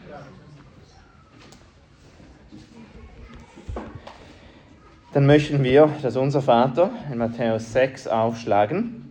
Dann möchten wir das Unser Vater in Matthäus 6 aufschlagen.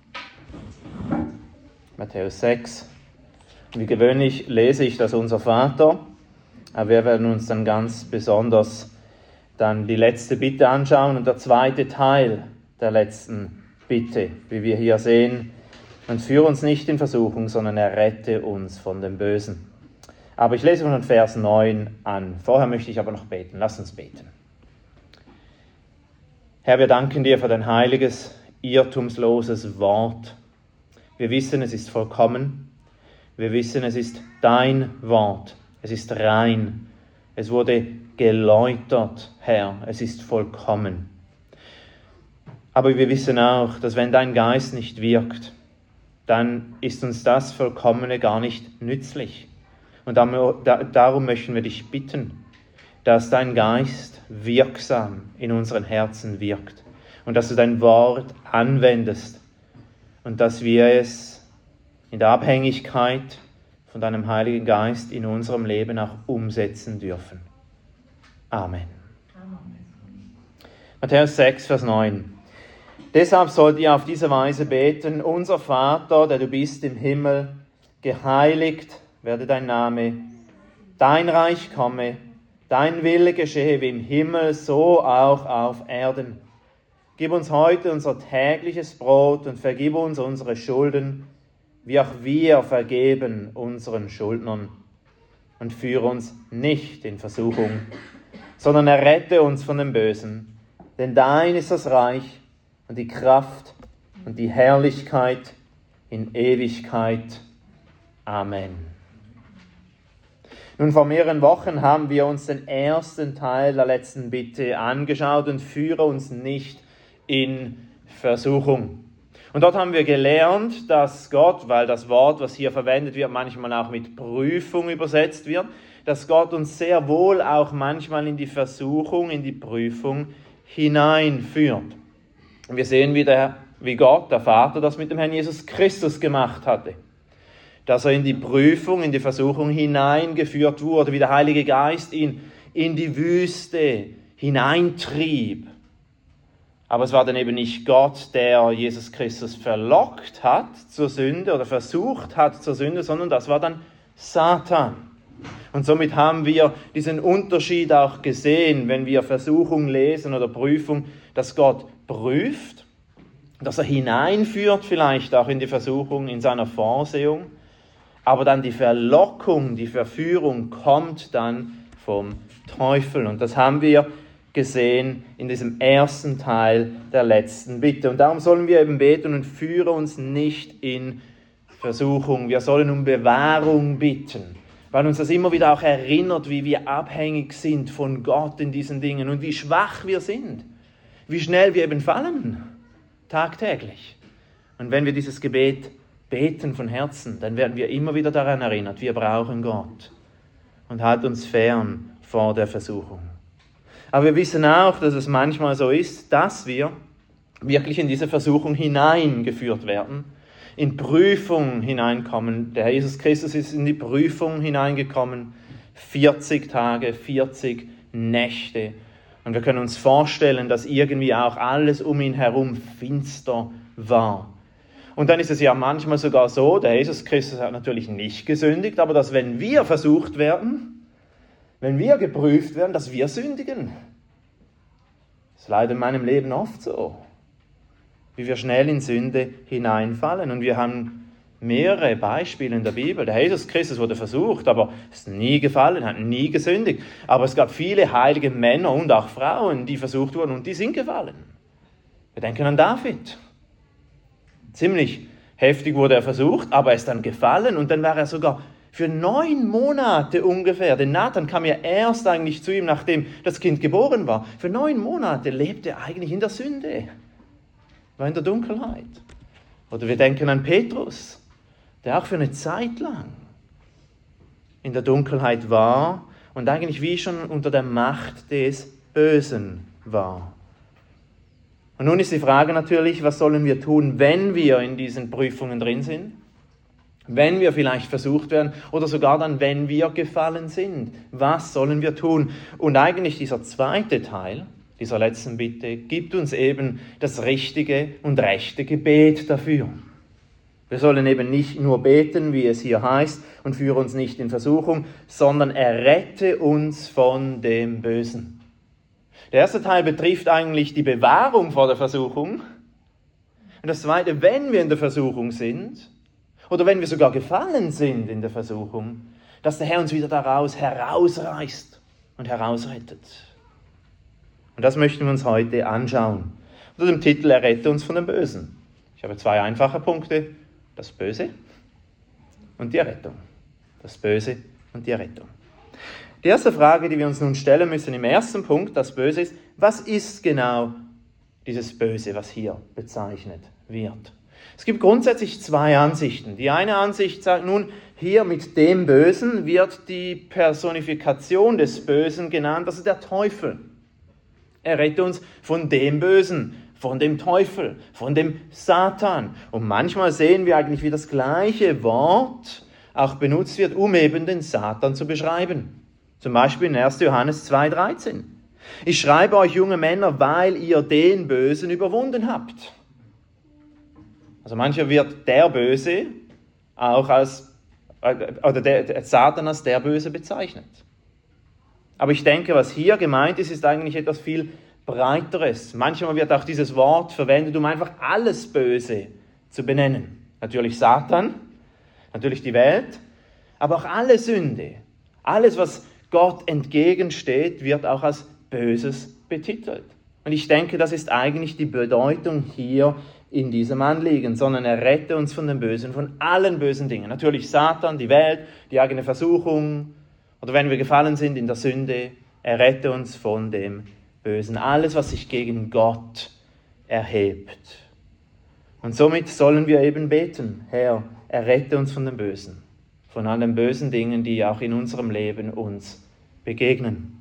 Matthäus 6. Wie gewöhnlich lese ich das Unser Vater, aber wir werden uns dann ganz besonders dann die letzte Bitte anschauen und der zweite Teil der letzten Bitte, wie wir hier sehen. Und führe uns nicht in Versuchung, sondern errette uns von dem Bösen. Aber ich lese von Vers 9 an. Vorher möchte ich aber noch beten. Lass uns beten. Herr, wir danken dir für dein heiliges, irrtumsloses Wort. Wir wissen, es ist vollkommen. Wir wissen, es ist dein Wort. Es ist rein. Es wurde geläutert, Herr. Es ist vollkommen. Aber wir wissen auch, dass wenn dein Geist nicht wirkt, dann ist uns das Vollkommene gar nicht nützlich. Und darum möchten wir dich bitten, dass dein Geist wirksam in unseren Herzen wirkt und dass du dein Wort anwendest und dass wir es in der Abhängigkeit von deinem Heiligen Geist in unserem Leben auch umsetzen dürfen. Amen. Matthäus 6, Vers 9. Deshalb sollt ihr auf diese Weise beten: Unser Vater, der du bist im Himmel, geheiligt werde dein Name, dein Reich komme, dein Wille geschehe wie im Himmel, so auch auf Erden. Gib uns heute unser tägliches Brot und vergib uns unsere Schulden, wie auch wir vergeben unseren Schuldnern. Und führe uns nicht in Versuchung, sondern errette uns von dem Bösen. Denn dein ist das Reich und die Kraft und die Herrlichkeit in Ewigkeit. Amen. Nun, vor mehreren Wochen haben wir uns den ersten Teil der letzten Bitte angeschaut und führe uns nicht in Versuchung. Und dort haben wir gelernt, dass Gott, weil das Wort, was hier verwendet wird, manchmal auch mit Prüfung übersetzt wird, dass Gott uns sehr wohl auch manchmal in die Versuchung, in die Prüfung hineinführt. Und wir sehen wieder, wie Gott, der Vater, das mit dem Herrn Jesus Christus gemacht hatte. Dass er in die Prüfung, in die Versuchung hineingeführt wurde, wie der Heilige Geist ihn in die Wüste hineintrieb. Aber es war dann eben nicht Gott, der Jesus Christus verlockt hat zur Sünde oder versucht hat zur Sünde, sondern das war dann Satan. Und somit haben wir diesen Unterschied auch gesehen, wenn wir Versuchung lesen oder Prüfung, dass Gott prüft, dass er hineinführt vielleicht auch in die Versuchung in seiner Vorsehung, aber dann die Verlockung, die Verführung kommt dann vom Teufel. Und das haben wir gesehen in diesem ersten Teil der letzten Bitte. Und darum sollen wir eben beten und führe uns nicht in Versuchung. Wir sollen um Bewahrung bitten, weil uns das immer wieder auch erinnert, wie wir abhängig sind von Gott in diesen Dingen und wie schwach wir sind, wie schnell wir eben fallen, tagtäglich. Und wenn wir dieses Gebet beten von Herzen, dann werden wir immer wieder daran erinnert, wir brauchen Gott und halt uns fern vor der Versuchung. Aber wir wissen auch, dass es manchmal so ist, dass wir wirklich in diese Versuchung hineingeführt werden, in Prüfung hineinkommen. Der Herr Jesus Christus ist in die Prüfung hineingekommen, 40 Tage, 40 Nächte. Und wir können uns vorstellen, dass irgendwie auch alles um ihn herum finster war. Und dann ist es ja manchmal sogar so, der Jesus Christus hat natürlich nicht gesündigt, aber dass wenn wir versucht werden, wenn wir geprüft werden, dass wir sündigen. Das ist leider in meinem Leben oft so, wie wir schnell in Sünde hineinfallen. Und wir haben mehrere Beispiele in der Bibel. Der Jesus Christus wurde versucht, aber ist nie gefallen, hat nie gesündigt. Aber es gab viele heilige Männer und auch Frauen, die versucht wurden und die sind gefallen. Wir denken an David. Ziemlich heftig wurde er versucht, aber er ist dann gefallen und dann war er sogar für 9 Monate ungefähr, denn Nathan kam ja erst eigentlich zu ihm, nachdem das Kind geboren war. Für 9 Monate lebte er eigentlich in der Sünde, war in der Dunkelheit. Oder wir denken an Petrus, der auch für eine Zeit lang in der Dunkelheit war und eigentlich wie schon unter der Macht des Bösen war. Und nun ist die Frage natürlich, was sollen wir tun, wenn wir in diesen Prüfungen drin sind? Wenn wir vielleicht versucht werden oder sogar dann, wenn wir gefallen sind. Was sollen wir tun? Und eigentlich dieser zweite Teil dieser letzten Bitte gibt uns eben das richtige und rechte Gebet dafür. Wir sollen eben nicht nur beten, wie es hier heißt, und führe uns nicht in Versuchung, sondern errette uns von dem Bösen. Der erste Teil betrifft eigentlich die Bewahrung vor der Versuchung. Und das zweite, wenn wir in der Versuchung sind, oder wenn wir sogar gefallen sind in der Versuchung, dass der Herr uns wieder daraus herausreißt und herausrettet. Und das möchten wir uns heute anschauen. Unter dem Titel Errette uns von dem Bösen. Ich habe 2 einfache Punkte. Das Böse und die Errettung. Das Böse und die Errettung. Die erste Frage, die wir uns nun stellen müssen im ersten Punkt, das Böse ist, was ist genau dieses Böse, was hier bezeichnet wird? Es gibt grundsätzlich 2 Ansichten. Die eine Ansicht sagt nun, hier mit dem Bösen wird die Personifikation des Bösen genannt, das ist der Teufel. Errette uns von dem Bösen, von dem Teufel, von dem Satan. Und manchmal sehen wir eigentlich, wie das gleiche Wort auch benutzt wird, um eben den Satan zu beschreiben. Zum Beispiel in 1. Johannes 2,13. Ich schreibe euch, junge Männer, weil ihr den Bösen überwunden habt. Also manchmal wird der Böse auch der Satan als der Böse bezeichnet. Aber ich denke, was hier gemeint ist, ist eigentlich etwas viel Breiteres. Manchmal wird auch dieses Wort verwendet, um einfach alles Böse zu benennen. Natürlich Satan, natürlich die Welt, aber auch alle Sünde. Alles, was Gott entgegensteht, wird auch als Böses betitelt. Und ich denke, das ist eigentlich die Bedeutung hier in diesem Anliegen, sondern errette uns von dem Bösen, von allen bösen Dingen. Natürlich Satan, die Welt, die eigene Versuchung, oder wenn wir gefallen sind in der Sünde, errette uns von dem Bösen. Alles, was sich gegen Gott erhebt. Und somit sollen wir eben beten, Herr, errette uns von dem Bösen, von all den bösen Dingen, die auch in unserem Leben uns begegnen.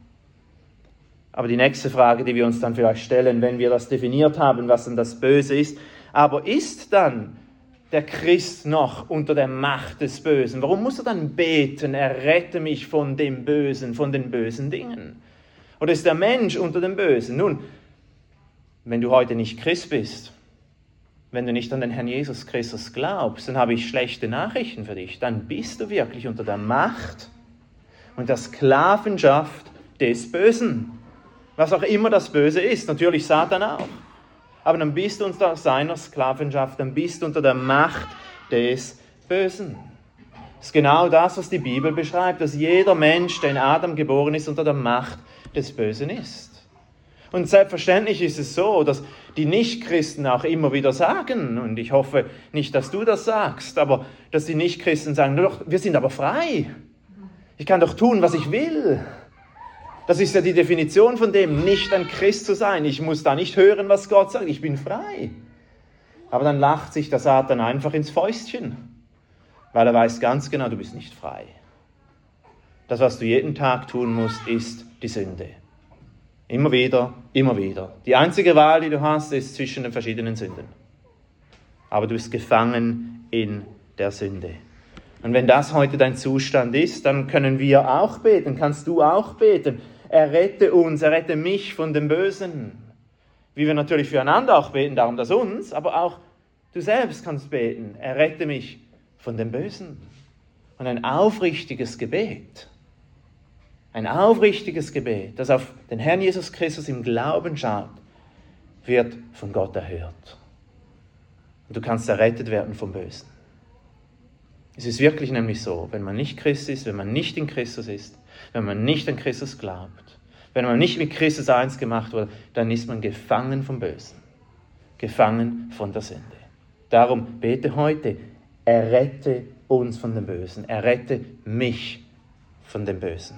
Aber die nächste Frage, die wir uns dann vielleicht stellen, wenn wir das definiert haben, was denn das Böse ist, aber ist dann der Christ noch unter der Macht des Bösen? Warum muss er dann beten, errette mich von dem Bösen, von den bösen Dingen? Oder ist der Mensch unter dem Bösen? Nun, wenn du heute nicht Christ bist, wenn du nicht an den Herrn Jesus Christus glaubst, dann habe ich schlechte Nachrichten für dich. Dann bist du wirklich unter der Macht und der Sklavenschaft des Bösen. Was auch immer das Böse ist, natürlich Satan auch. Aber dann bist du unter seiner Sklavenschaft, dann bist du unter der Macht des Bösen. Das ist genau das, was die Bibel beschreibt, dass jeder Mensch, der in Adam geboren ist, unter der Macht des Bösen ist. Und selbstverständlich ist es so, dass die Nichtchristen auch immer wieder sagen, und ich hoffe nicht, dass du das sagst, aber dass die Nichtchristen sagen, doch, wir sind aber frei. Ich kann doch tun, was ich will. Das ist ja die Definition von dem, nicht ein Christ zu sein. Ich muss da nicht hören, was Gott sagt. Ich bin frei. Aber dann lacht sich der Satan einfach ins Fäustchen, weil er weiß ganz genau, du bist nicht frei. Das, was du jeden Tag tun musst, ist die Sünde. Immer wieder, immer wieder. Die einzige Wahl, die du hast, ist zwischen den verschiedenen Sünden. Aber du bist gefangen in der Sünde. Und wenn das heute dein Zustand ist, dann können wir auch beten, kannst du auch beten. Errette uns, errette mich von dem Bösen. Wie wir natürlich füreinander auch beten, darum das uns, aber auch du selbst kannst beten. Errette mich von dem Bösen. Und ein aufrichtiges Gebet, das auf den Herrn Jesus Christus im Glauben schaut, wird von Gott erhört. Und du kannst errettet werden vom Bösen. Es ist wirklich nämlich so, wenn man nicht Christ ist, wenn man nicht in Christus ist, wenn man nicht an Christus glaubt, wenn man nicht mit Christus eins gemacht wurde, dann ist man gefangen vom Bösen, gefangen von der Sünde. Darum bete heute, errette uns von dem Bösen, errette mich von dem Bösen.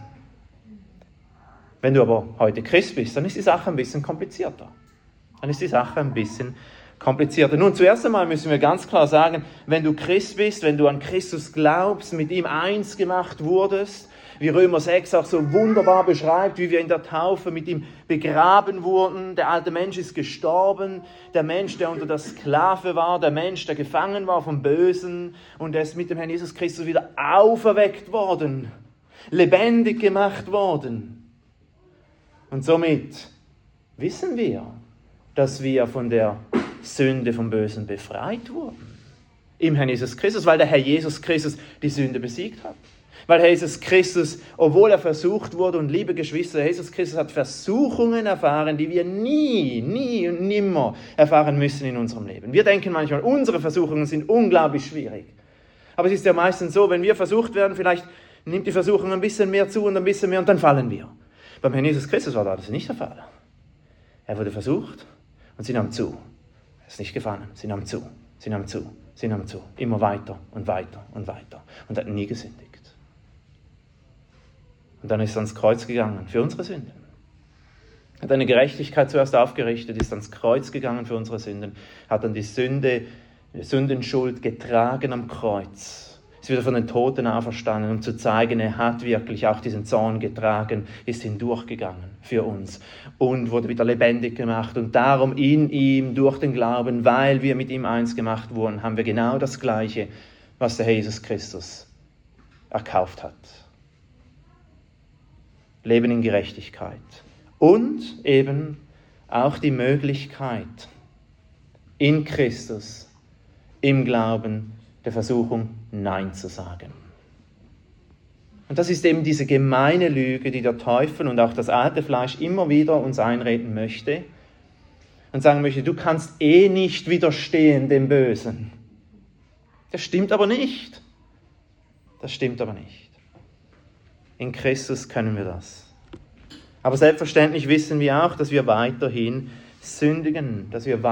Wenn du aber heute Christ bist, dann ist die Sache ein bisschen komplizierter. komplizierter. Nun, zuerst einmal müssen wir ganz klar sagen, wenn du Christ bist, wenn du an Christus glaubst, mit ihm eins gemacht wurdest, wie Römer 6 auch so wunderbar beschreibt, wie wir in der Taufe mit ihm begraben wurden. Der alte Mensch ist gestorben, der Mensch, der unter der Sklave war, der Mensch, der gefangen war vom Bösen, und er ist mit dem Herrn Jesus Christus wieder auferweckt worden, lebendig gemacht worden. Und somit wissen wir, dass wir von der Sünde vom Bösen befreit wurden. Im Herrn Jesus Christus, weil der Herr Jesus Christus die Sünde besiegt hat. Weil Herr Jesus Christus, obwohl er versucht wurde, und liebe Geschwister, Jesus Christus hat Versuchungen erfahren, die wir nie und nimmer erfahren müssen in unserem Leben. Wir denken manchmal, unsere Versuchungen sind unglaublich schwierig. Aber es ist ja meistens so, wenn wir versucht werden, vielleicht nimmt die Versuchung ein bisschen mehr zu und ein bisschen mehr und dann fallen wir. Beim Herrn Jesus Christus war das nicht der Fall. Er wurde versucht und sie nahm zu. Er ist nicht gefallen, sie nahm zu, sie nahm zu, sie nahm zu. Immer weiter und weiter und weiter und hat nie gesündigt. Und dann ist er ans Kreuz gegangen für unsere Sünden. Hat eine Gerechtigkeit zuerst aufgerichtet, ist ans Kreuz gegangen für unsere Sünden, hat dann die Sündenschuld getragen am Kreuz, ist wieder von den Toten auferstanden, um zu zeigen, er hat wirklich auch diesen Zorn getragen, ist hindurchgegangen für uns und wurde wieder lebendig gemacht. Und darum in ihm, durch den Glauben, weil wir mit ihm eins gemacht wurden, haben wir genau das Gleiche, was der Herr Jesus Christus erkauft hat. Leben in Gerechtigkeit. Und eben auch die Möglichkeit, in Christus, im Glauben, der Versuchung Nein zu sagen. Und das ist eben diese gemeine Lüge, die der Teufel und auch das alte Fleisch immer wieder uns einreden möchte und sagen möchte, du kannst nicht widerstehen dem Bösen. Das stimmt aber nicht. Das stimmt aber nicht. In Christus können wir das. Aber selbstverständlich wissen wir auch, dass wir weiterhin sündigen.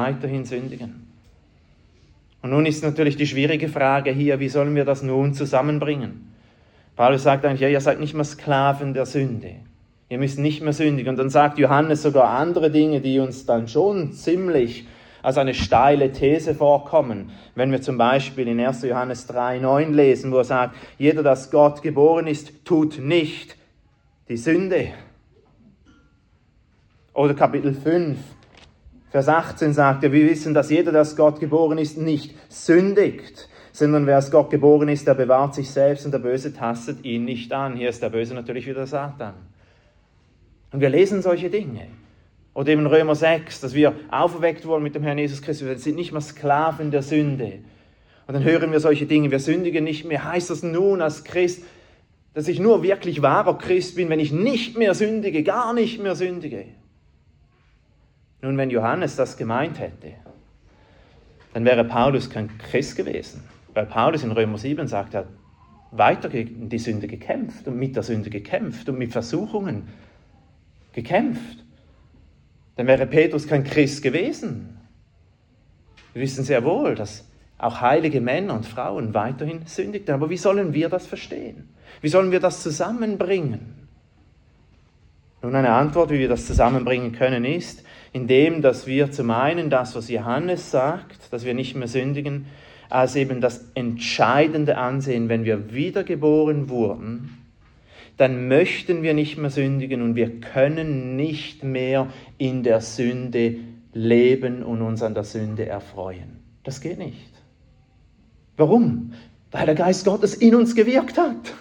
Und nun ist natürlich die schwierige Frage hier, wie sollen wir das nun zusammenbringen? Paulus sagt eigentlich, ja, ihr seid nicht mehr Sklaven der Sünde. Ihr müsst nicht mehr sündigen. Und dann sagt Johannes sogar andere Dinge, die uns dann schon ziemlich als eine steile These vorkommen. Wenn wir zum Beispiel in 1. Johannes 3,9 lesen, wo er sagt, jeder, das Gott geboren ist, tut nicht die Sünde. Oder Kapitel 5, Vers 18 sagt er, wir wissen, dass jeder, das Gott geboren ist, nicht sündigt, sondern wer aus Gott geboren ist, der bewahrt sich selbst und der Böse tastet ihn nicht an. Hier ist der Böse natürlich wieder Satan. Und wir lesen solche Dinge. Oder eben Römer 6, dass wir auferweckt wurden mit dem Herrn Jesus Christus. Wir sind nicht mehr Sklaven der Sünde. Und dann hören wir solche Dinge. Wir sündigen nicht mehr. Heißt das nun als Christ, dass ich nur wirklich wahrer Christ bin, wenn ich nicht mehr sündige, gar nicht mehr sündige? Nun, wenn Johannes das gemeint hätte, dann wäre Paulus kein Christ gewesen. Weil Paulus in Römer 7 sagt, er hat weiter gegen die Sünde gekämpft und mit der Sünde gekämpft und mit Versuchungen gekämpft. Dann wäre Petrus kein Christ gewesen. Wir wissen sehr wohl, dass auch heilige Männer und Frauen weiterhin sündigten. Aber wie sollen wir das verstehen? Wie sollen wir das zusammenbringen? Nun, eine Antwort, wie wir das zusammenbringen können, ist, indem, dass wir zum einen das, was Johannes sagt, dass wir nicht mehr sündigen, als eben das Entscheidende ansehen, wenn wir wiedergeboren wurden, dann möchten wir nicht mehr sündigen und wir können nicht mehr in der Sünde leben und uns an der Sünde erfreuen. Das geht nicht. Warum? Weil der Geist Gottes in uns gewirkt hat.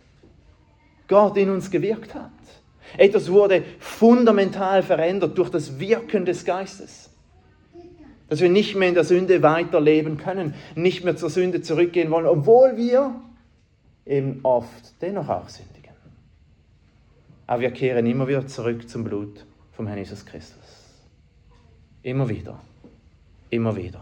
Gott in uns gewirkt hat. Etwas wurde fundamental verändert durch das Wirken des Geistes. Dass wir nicht mehr in der Sünde weiterleben können, nicht mehr zur Sünde zurückgehen wollen, obwohl wir eben oft dennoch auch sündigen. Aber wir kehren immer wieder zurück zum Blut vom Herrn Jesus Christus. Immer wieder. Immer wieder.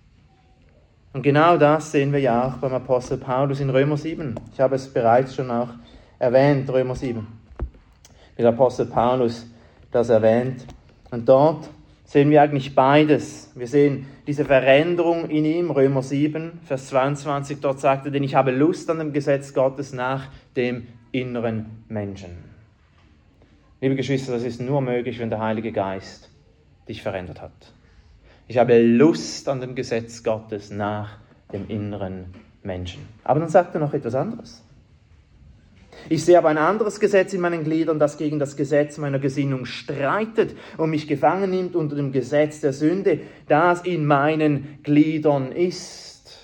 Und genau das sehen wir ja auch beim Apostel Paulus in Römer 7. Ich habe es bereits schon auch erwähnt, Römer 7. Wie der Apostel Paulus das erwähnt. Und dort sehen wir eigentlich beides. Wir sehen diese Veränderung in ihm, Römer 7, Vers 22. Dort sagt er, denn ich habe Lust an dem Gesetz Gottes nach dem inneren Menschen. Liebe Geschwister, das ist nur möglich, wenn der Heilige Geist dich verändert hat. Ich habe Lust an dem Gesetz Gottes nach dem inneren Menschen. Aber dann sagt er noch etwas anderes. Ich sehe aber ein anderes Gesetz in meinen Gliedern, das gegen das Gesetz meiner Gesinnung streitet und mich gefangen nimmt unter dem Gesetz der Sünde, das in meinen Gliedern ist.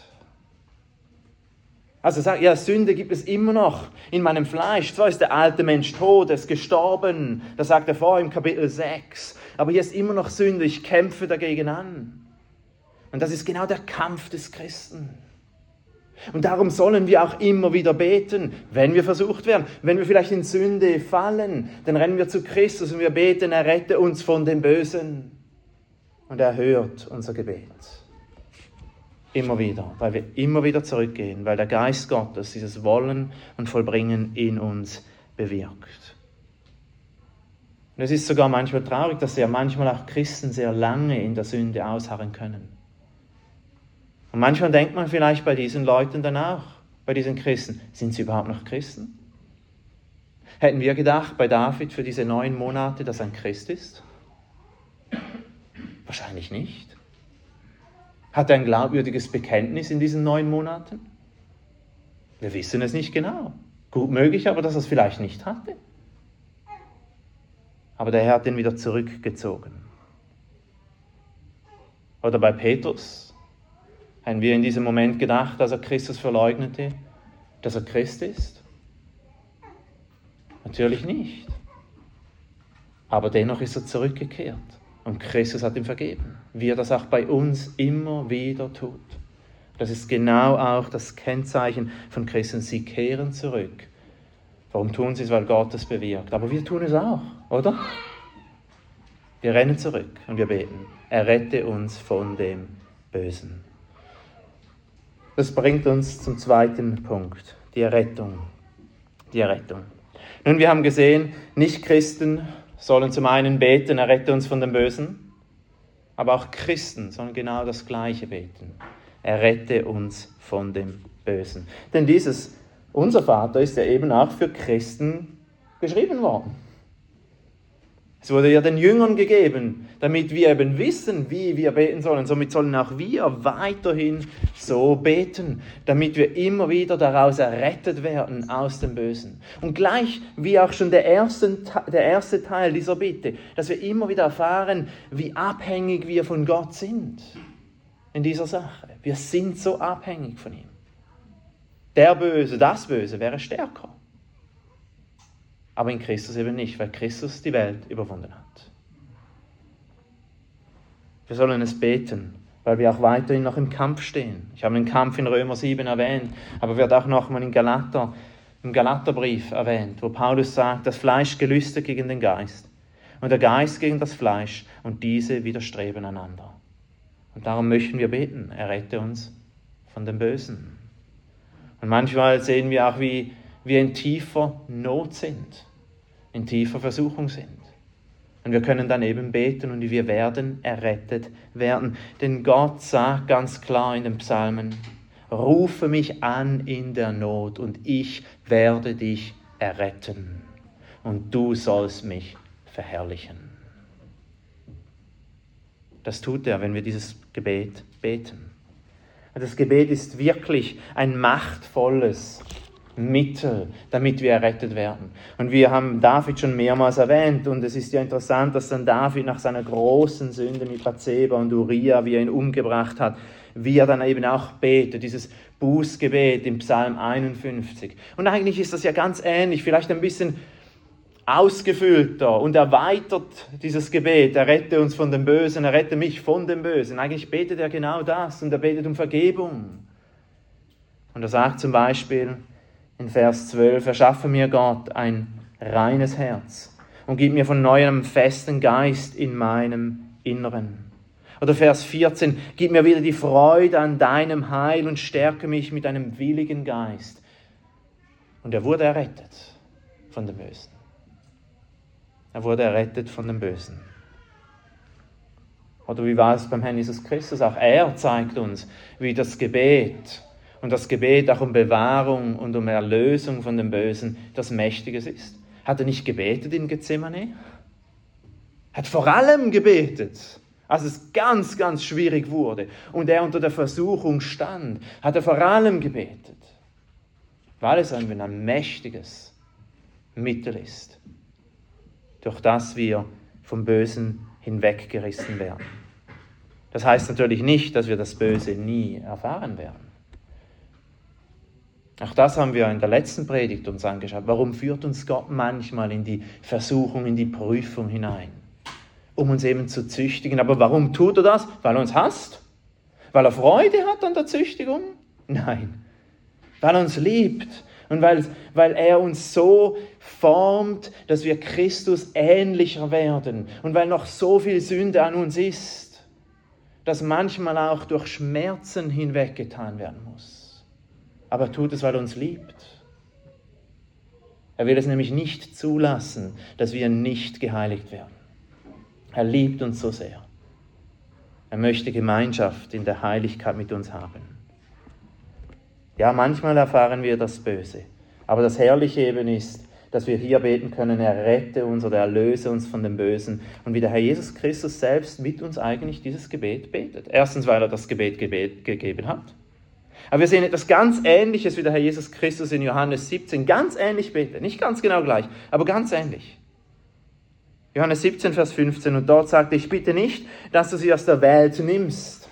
Also sagt, ja, Sünde gibt es immer noch in meinem Fleisch. Zwar ist der alte Mensch tot, er ist gestorben, das sagt er vorher im Kapitel 6. Aber hier ist immer noch Sünde, ich kämpfe dagegen an. Und das ist genau der Kampf des Christen. Und darum sollen wir auch immer wieder beten, wenn wir versucht werden. Wenn wir vielleicht in Sünde fallen, dann rennen wir zu Christus und wir beten, er rette uns von dem Bösen. Und er hört unser Gebet. Immer wieder, weil wir immer wieder zurückgehen, weil der Geist Gottes dieses Wollen und Vollbringen in uns bewirkt. Und es ist sogar manchmal traurig, dass ja manchmal auch Christen sehr lange in der Sünde ausharren können. Und manchmal denkt man vielleicht bei diesen Leuten dann auch, bei diesen Christen, sind sie überhaupt noch Christen? Hätten wir gedacht bei David für diese 9 Monate, dass er ein Christ ist? Wahrscheinlich nicht. Hat er ein glaubwürdiges Bekenntnis in diesen 9 Monaten? Wir wissen es nicht genau. Gut möglich, aber dass er es vielleicht nicht hatte. Aber der Herr hat ihn wieder zurückgezogen. Oder bei Petrus haben wir in diesem Moment gedacht, dass er Christus verleugnete, dass er Christ ist? Natürlich nicht. Aber dennoch ist er zurückgekehrt. Und Christus hat ihm vergeben, wie er das auch bei uns immer wieder tut. Das ist genau auch das Kennzeichen von Christen. Sie kehren zurück. Warum tun sie es? Weil Gott es bewirkt. Aber wir tun es auch, oder? Wir rennen zurück und wir beten. Errette uns von dem Bösen. Das bringt uns zum zweiten Punkt, die Errettung. Die Errettung. Nun, wir haben gesehen, Nicht-Christen sollen zum einen beten, errette uns von dem Bösen, aber auch Christen sollen genau das Gleiche beten. Errette uns von dem Bösen. Denn dieses Unser Vater ist ja eben auch für Christen geschrieben worden. Es wurde ja den Jüngern gegeben, damit wir eben wissen, wie wir beten sollen. Somit sollen auch wir weiterhin so beten, damit wir immer wieder daraus errettet werden aus dem Bösen. Und gleich wie auch schon der erste Teil dieser Bitte, dass wir immer wieder erfahren, wie abhängig wir von Gott sind in dieser Sache. Wir sind so abhängig von ihm. Der Böse, das Böse wäre stärker. Aber in Christus eben nicht, weil Christus die Welt überwunden hat. Wir sollen es beten, weil wir auch weiterhin noch im Kampf stehen. Ich habe den Kampf in Römer 7 erwähnt, aber wird auch nochmal im Galaterbrief erwähnt, wo Paulus sagt, das Fleisch gelüstet gegen den Geist und der Geist gegen das Fleisch und diese widerstreben einander. Und darum möchten wir beten, errette uns von dem Bösen. Und manchmal sehen wir auch, wie wir in tiefer Not sind, in tiefer Versuchung sind. Und wir können dann eben beten und wir werden errettet werden. Denn Gott sagt ganz klar in den Psalmen, rufe mich an in der Not und ich werde dich erretten und du sollst mich verherrlichen. Das tut er, wenn wir dieses Gebet beten. Und das Gebet ist wirklich ein machtvolles Mittel, damit wir errettet werden. Und wir haben David schon mehrmals erwähnt und es ist ja interessant, dass dann David nach seiner großen Sünde mit Bathseba und Uriah, wie er ihn umgebracht hat, wie er dann eben auch betet, dieses Bußgebet im Psalm 51. Und eigentlich ist das ja ganz ähnlich, vielleicht ein bisschen ausgefüllter und erweitert dieses Gebet, errette uns von dem Bösen, errette mich von dem Bösen. Eigentlich betet er genau das und er betet um Vergebung. Und er sagt zum Beispiel in Vers 12, erschaffe mir Gott ein reines Herz und gib mir von neuem festen Geist in meinem Inneren. Oder Vers 14, gib mir wieder die Freude an deinem Heil und stärke mich mit einem willigen Geist. Und er wurde errettet von dem Bösen. Er wurde errettet von dem Bösen. Oder wie war es beim Herrn Jesus Christus? Auch er zeigt uns, wie das Gebet und das Gebet auch um Bewahrung und um Erlösung von dem Bösen das Mächtiges ist. Hat er nicht gebetet in Gethsemane? Hat vor allem gebetet Als es ganz, ganz schwierig wurde und er unter der Versuchung stand, hat er vor allem gebetet, weil es ein mächtiges Mittel ist, durch das wir vom Bösen hinweggerissen werden. Das heißt natürlich nicht, dass wir das Böse nie erfahren werden. Auch das haben wir in der letzten Predigt uns angeschaut. Warum führt uns Gott manchmal in die Versuchung, in die Prüfung hinein? Um uns eben zu züchtigen. Aber warum tut er das? Weil er uns hasst? Weil er Freude hat an der Züchtigung? Nein. Weil er uns liebt und weil er uns so formt, dass wir Christus ähnlicher werden und weil noch so viel Sünde an uns ist, dass manchmal auch durch Schmerzen hinweggetan werden muss. Aber er tut es, weil er uns liebt. Er will es nämlich nicht zulassen, dass wir nicht geheiligt werden. Er liebt uns so sehr. Er möchte Gemeinschaft in der Heiligkeit mit uns haben. Ja, manchmal erfahren wir das Böse. Aber das Herrliche eben ist, dass wir hier beten können, er rette uns oder erlöse uns von dem Bösen. Und wie der Herr Jesus Christus selbst mit uns eigentlich dieses Gebet betet. Erstens, weil er das Gebet gegeben hat. Aber wir sehen etwas ganz Ähnliches wie der Herr Jesus Christus in Johannes 17. Ganz ähnlich betet. Nicht ganz genau gleich, aber ganz ähnlich. Johannes 17, Vers 15. Und dort sagt er, ich bitte nicht, dass du sie aus der Welt nimmst.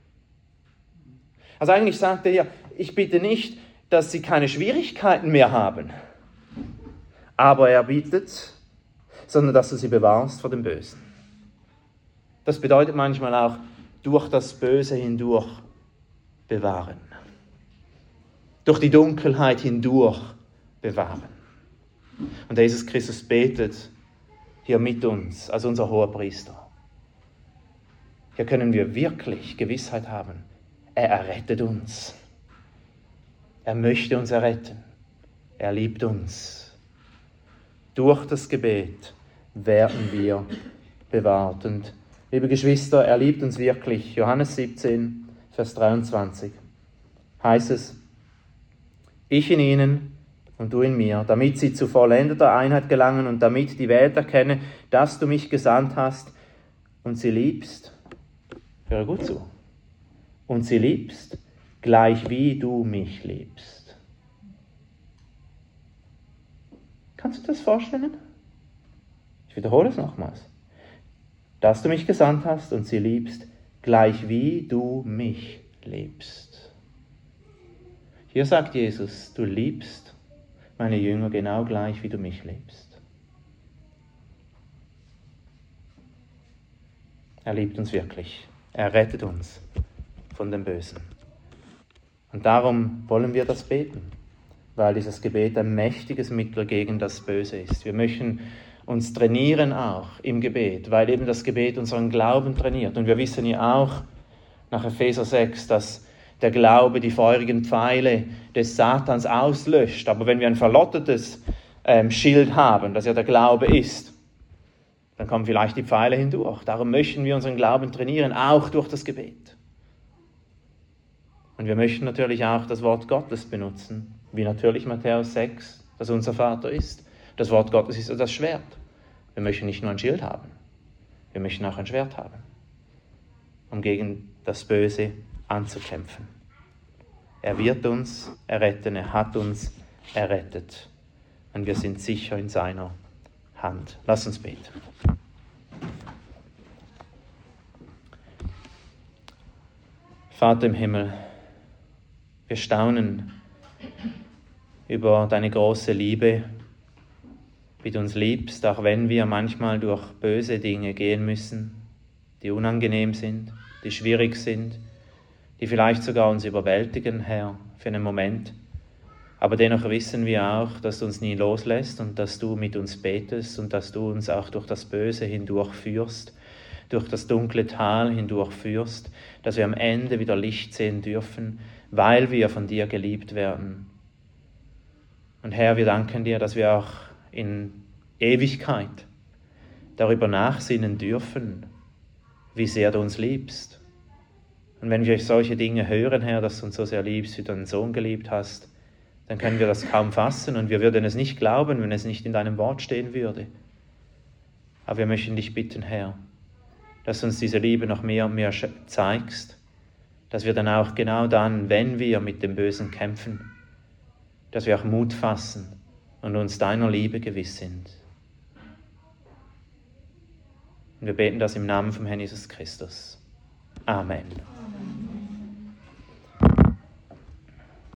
Also eigentlich sagt er hier, ich bitte nicht, dass sie keine Schwierigkeiten mehr haben. Aber er bittet, sondern dass du sie bewahrst vor dem Bösen. Das bedeutet manchmal auch, durch das Böse hindurch bewahren. Durch die Dunkelheit hindurch bewahren. Und Jesus Christus betet hier mit uns als unser Hoherpriester. Hier können wir wirklich Gewissheit haben, er errettet uns. Er möchte uns erretten. Er liebt uns. Durch das Gebet werden wir bewahrt. Und liebe Geschwister, er liebt uns wirklich. Johannes 17, Vers 23 heißt es, ich in ihnen und du in mir, damit sie zu vollendeter Einheit gelangen und damit die Welt erkenne, dass du mich gesandt hast und sie liebst. Höre gut zu. Und sie liebst, gleich wie du mich liebst. Kannst du das vorstellen? Ich wiederhole es nochmals. Dass du mich gesandt hast und sie liebst, gleich wie du mich liebst. Hier sagt Jesus, du liebst meine Jünger genau gleich, wie du mich liebst. Er liebt uns wirklich. Er rettet uns von dem Bösen. Und darum wollen wir das beten, weil dieses Gebet ein mächtiges Mittel gegen das Böse ist. Wir möchten uns trainieren auch im Gebet, weil eben das Gebet unseren Glauben trainiert. Und wir wissen ja auch nach Epheser 6, dass der Glaube die feurigen Pfeile des Satans auslöscht. Aber wenn wir ein verlottetes Schild haben, das ja der Glaube ist, dann kommen vielleicht die Pfeile hindurch. Darum möchten wir unseren Glauben trainieren, auch durch das Gebet. Und wir möchten natürlich auch das Wort Gottes benutzen, wie natürlich Matthäus 6, das unser Vater ist. Das Wort Gottes ist das Schwert. Wir möchten nicht nur ein Schild haben, wir möchten auch ein Schwert haben, um gegen das Böse anzukämpfen. Er wird uns erretten, er hat uns errettet und wir sind sicher in seiner Hand. Lass uns beten. Vater im Himmel, wir staunen über deine große Liebe, wie du uns liebst, auch wenn wir manchmal durch böse Dinge gehen müssen, die unangenehm sind, die schwierig sind, die vielleicht sogar uns überwältigen, Herr, für einen Moment. Aber dennoch wissen wir auch, dass du uns nie loslässt und dass du mit uns betest und dass du uns auch durch das Böse hindurchführst, durch das dunkle Tal hindurchführst, dass wir am Ende wieder Licht sehen dürfen, weil wir von dir geliebt werden. Und Herr, wir danken dir, dass wir auch in Ewigkeit darüber nachsinnen dürfen, wie sehr du uns liebst. Und wenn wir solche Dinge hören, Herr, dass du uns so sehr liebst, wie du deinen Sohn geliebt hast, dann können wir das kaum fassen und wir würden es nicht glauben, wenn es nicht in deinem Wort stehen würde. Aber wir möchten dich bitten, Herr, dass du uns diese Liebe noch mehr und mehr zeigst, dass wir dann auch genau dann, wenn wir mit dem Bösen kämpfen, dass wir auch Mut fassen und uns deiner Liebe gewiss sind. Und wir beten das im Namen vom Herrn Jesus Christus. Amen.